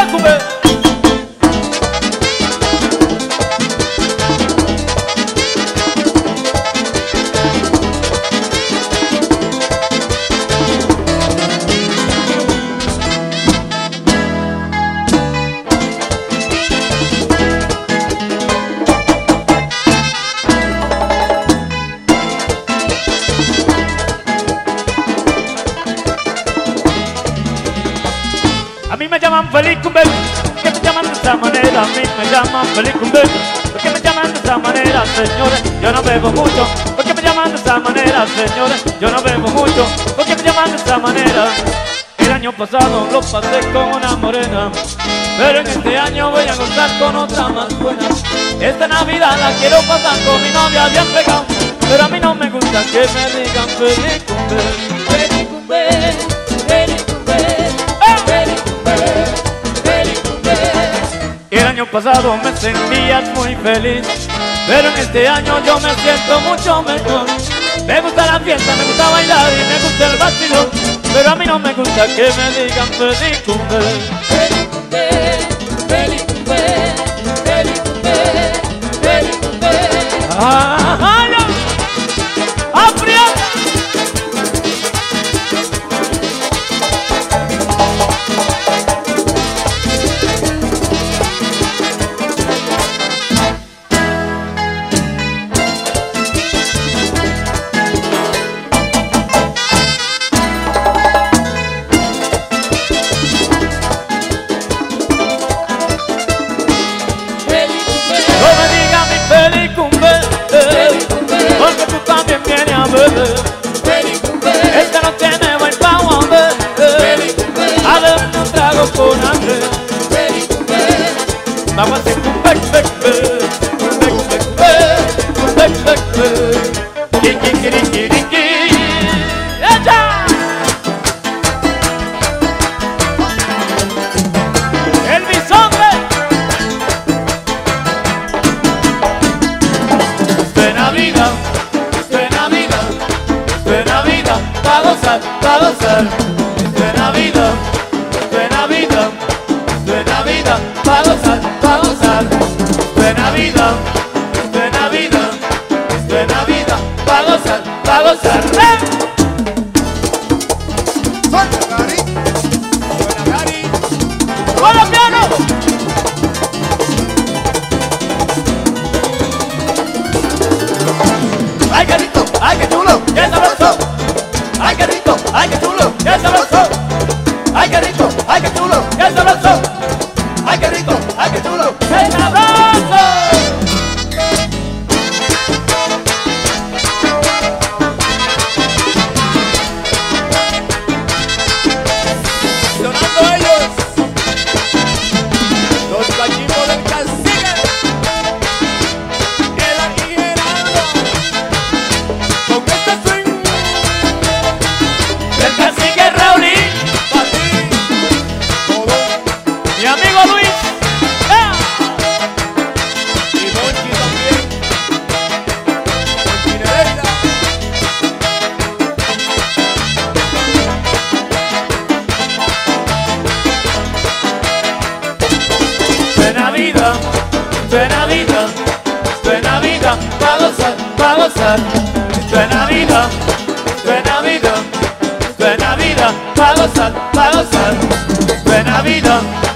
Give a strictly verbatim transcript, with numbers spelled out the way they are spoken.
Navidad, cumbe. A mí me llaman feliz cumbe, ¿por qué me llaman de esa manera? A mí me llaman feliz cumbe, ¿por qué me llaman de esa manera? Señores, yo no bebo mucho, ¿por qué me llaman de esa manera? Señores, yo no bebo mucho, ¿por qué me llaman de esa manera? El año pasado lo pasé con una morena, pero en este año voy a gozar con otra más buena. Esta Navidad la quiero pasar con mi novia bien pegado, pero a mí no me gusta que me digan feliz cumbe. Feliz cumbe, feliz cumbe, feliz cumbe, feliz cumbe. El año pasado me sentías muy feliz, pero en este año yo me siento mucho mejor. Me gusta la fiesta, me gusta bailar y me gusta el vacilón, pero a mí no me gusta que me digan feliz cumbe. Feliz cumbe, feliz cumbe, feliz cumbe, feliz cumbe. ¡Ah, ay, ay! ¡Aprieta! Feliz cumbe, No me digas mi feliz cumbe, feliz cumbe, porque tú también vienes a beber. feliz cumbe, Esta noche me voy pa' a beber, feliz cumbe, a darme un trago con hambre. feliz cumbe. Vamos a hacer cumbe, cumbe, cumbe, cumbe, cumbe, cumbe, cumbe. Riqui, riqui, riqui. ¡Echa! ¡El bisonte! De Navidad, de Navidad, de Navidad, pa' gozar, pa' gozar. De Navidad, de Navidad, de Navidad, pa' gozar, pa' gozar. De Navidad, de Navidad, de Navidad, pa' gozar, pa' gozar. ¡Eh! Suena Gary, suena Gary. ¡Con los pianos! ¡Ay, qué rico! ¡Ay, qué chulo! ¡Qué sabroso! ¡Ay, qué rico! ¡Ay, qué chulo! ¡Qué sabroso! ¡Ay, qué rico! ¡Ay, qué chulo! ¡Qué sabroso! ¡Ay, qué rico! ¡Ay, qué chulo! ¡Qué sabroso! Sonando ellos, los cachimbos del cacique, el Gerardo, con este swing, El cacique Raulín, pa' ti, todo, mi amigo Luis. ¡Eh! y Monchi también, Monchi Nereida. De Navidad, de Navidad, de Navidad, pa' gozar, pa' gozar. De Navidad, de Navidad, de Navidad, pa' gozar, pa' gozar. De Navidad.